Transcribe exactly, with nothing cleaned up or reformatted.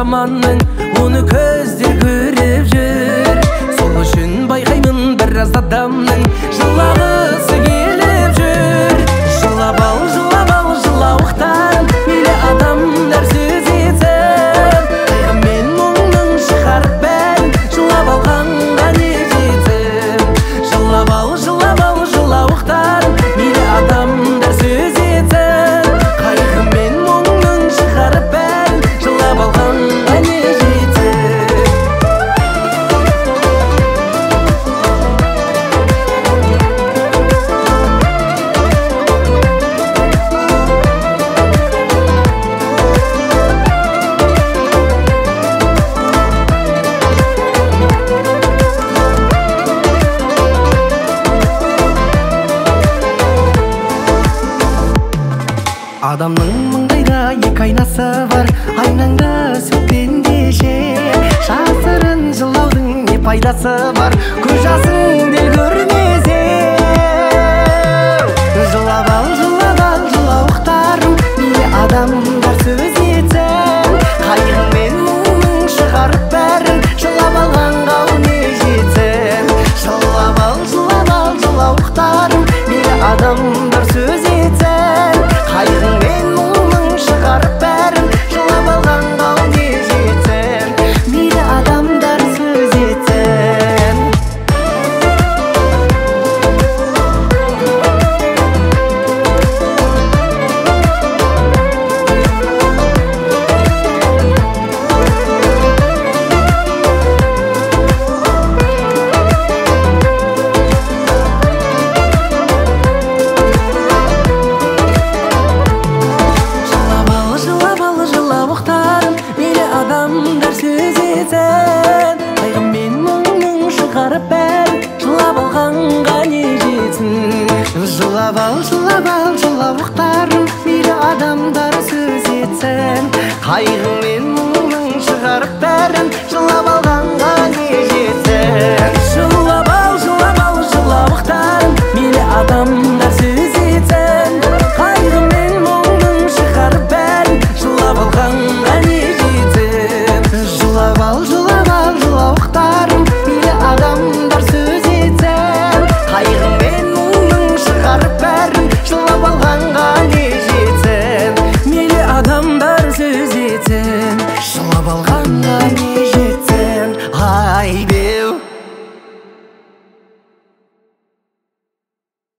заманның, оны көздер көріп жүр. Сол үшін байқаймын біраз адамның жылағысы келіп жүр. Жылап ал, жылап ал, жылауықтарың, мейлі адамдар сөз етсін. Қайғы мен мұңның шығарып бәрін жылап алғанға не жетсін. Жылап ал, жылап ал, жылауықтарың, мейлі адамдар сөз етсін. Қайғы мен мұңның шығарып бәрін жылап алғанға не жетсін. Адамның маңдайда екі айнасы бар, айнаңды сөкпендеше. Жасырын жылаудың не пайдасы бар, көз жасың де көрмесе. Жылап ал, жылап ал, жылауықтарың, мейлі адамдар сөз етсін. Қайғың мен мұңның шығарып бәрін жылап алғанға не жетсін. Жылап ал, жылап ал, жылауықтарың, мейлі адамдар сөз етсін. Қайғың мен мұңның шығарып бәрін жылап алғанға не жетсін. Мейлі адамдар сөз етсін. Адамдар сөз етсін. Қайғы мен мұңның шығарып бәрін жылап алғанға не жетсін. Жылап ал, жылап ал, жылауықтарың, мейлі адамдар сөз етсін. Қайғы